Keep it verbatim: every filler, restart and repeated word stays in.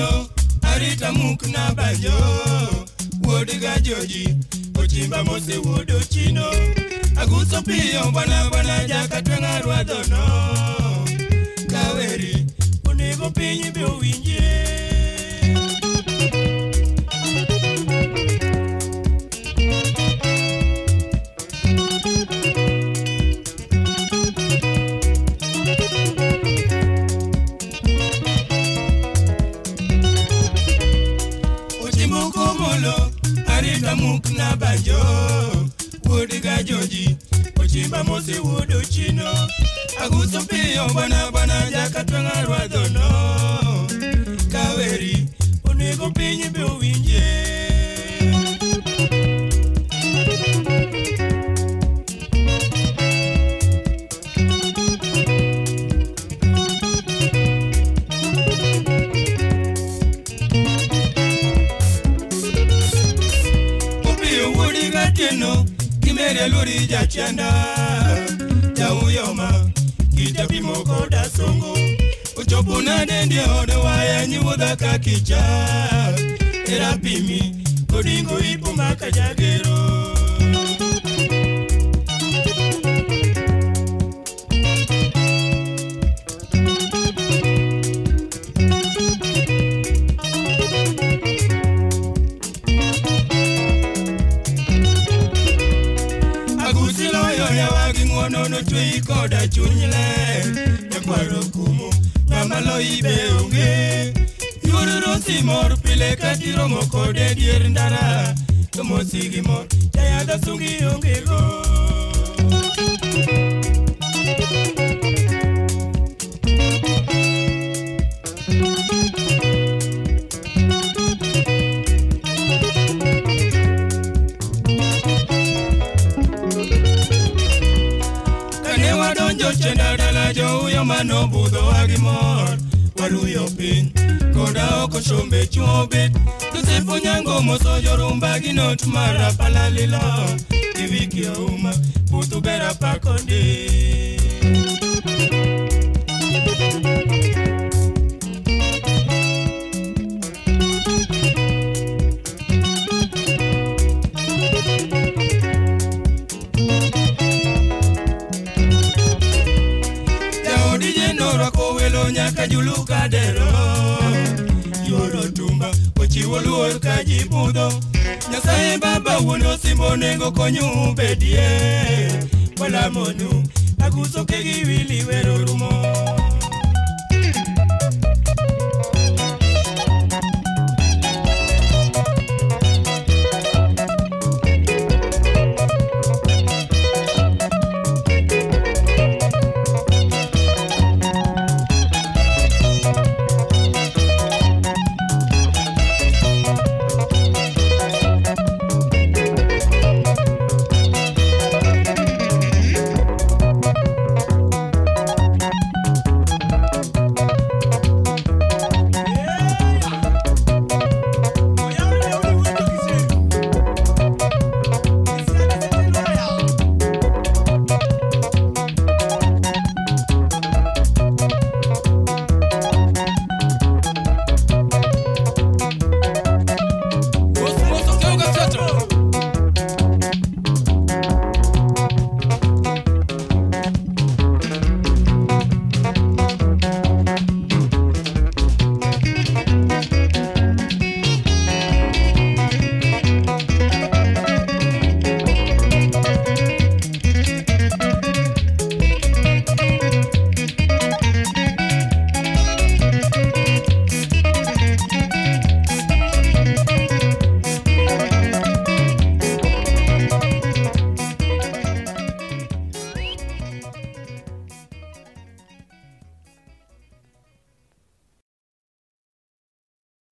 molo arita mukna banjo wodiga joji ochimba mose wodo chino aguso piyo bwana bwana jaka twenga rwadono kaweri onego pinyi be owinje arita mukna banjo wodiga joji ochimba mose wodo chino aguso piyo bwana bwana jaka twenga rwadono kaweri onego pinyi be owinje no kimere lori jachanda jauyoma kitapimo koda songo uchopuna dende ode waya nyuda kakicha erapimi kodingo ipo makajagero no no tui koda chunyle ya kwaro kumu ngamalo ibe unge yururo simor pile katiro mokode dier ndara tomo sigimor ya da sungi unge go chenda dala jo uyo mano budho agimor waluyo pin koda oko shombe chuobe tusepo nyango moso jorumba ginot mara palalilo kiviki auma putu bera pakonde nyaka juluka dero yoro tumba ochiwo luor ka jibudho Nyasaye baba wuono simbo nengo konyu bedie wala monu aguso kegi wili wero